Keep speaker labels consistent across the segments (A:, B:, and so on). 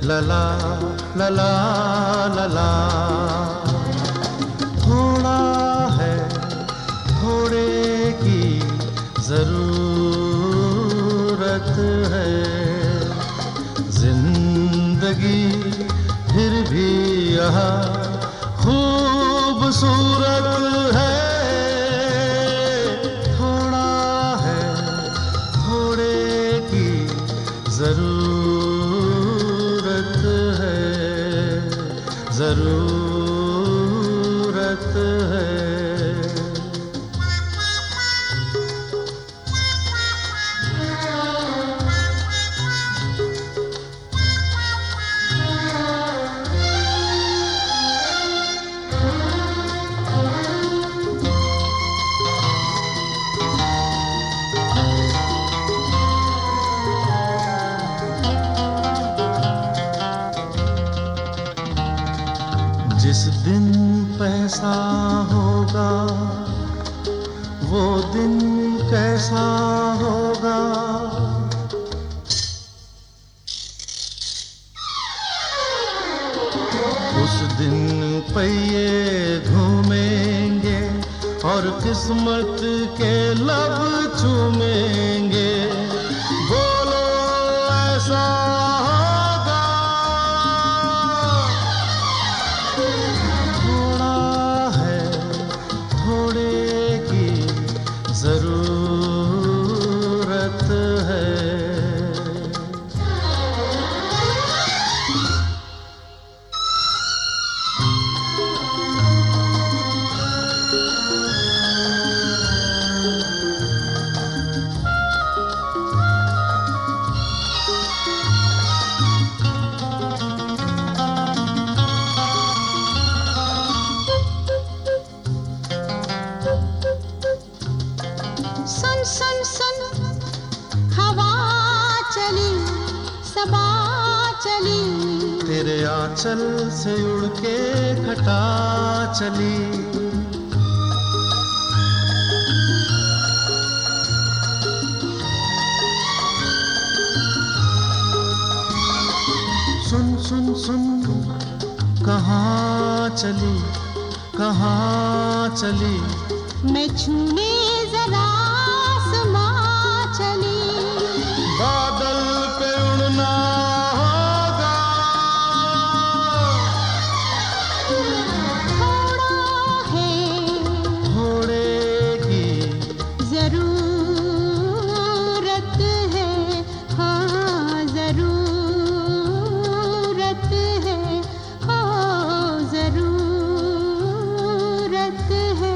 A: लला लला लला। थोड़ा है थोड़े की जरूरत है, जिंदगी फिर भी यहाँ खूबसूरत है। थोड़ा है थोड़े की जरूरत है, जरूरत है। जिस दिन पैसा होगा वो दिन कैसा होगा, उस दिन पहिए घूमेंगे और किस्मत के लब चूमेंगे। बोलो ऐसा जरूरत है।
B: सुन सुन सुन हवा चली सबा चली,
A: तेरे आंचल से उड़ के घटा चली। सुन सुन सुन कहाँ चली कहाँ चली,
B: मैं छूने जरा
A: बादल पे उड़ना होगा।
B: थोड़ा है
A: थोड़े की
B: जरूरत है, हाँ जरूरत है, हाँ जरूरत है।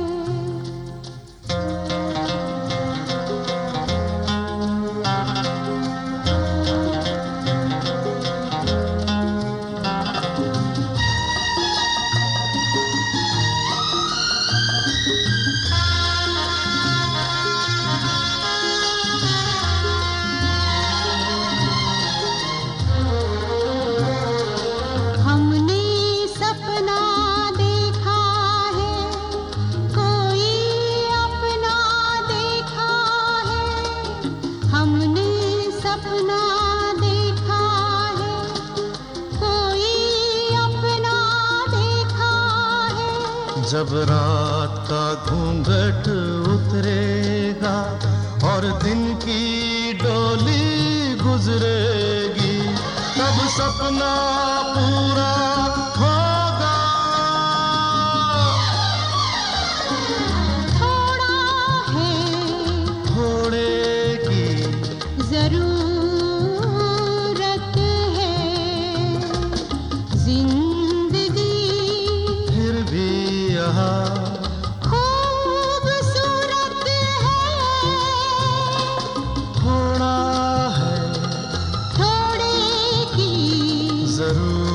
A: जब रात का घूंघट उतरेगा और दिन की डोली गुजरेगी, तब सपना पूरा होगा।
B: थोड़ा है
A: थोड़े की
B: जरूरत है, जिंदगी
A: फिर भी यहाँ
B: खूबसूरत है।
A: थोड़ा है
B: थोड़े की
A: जरूर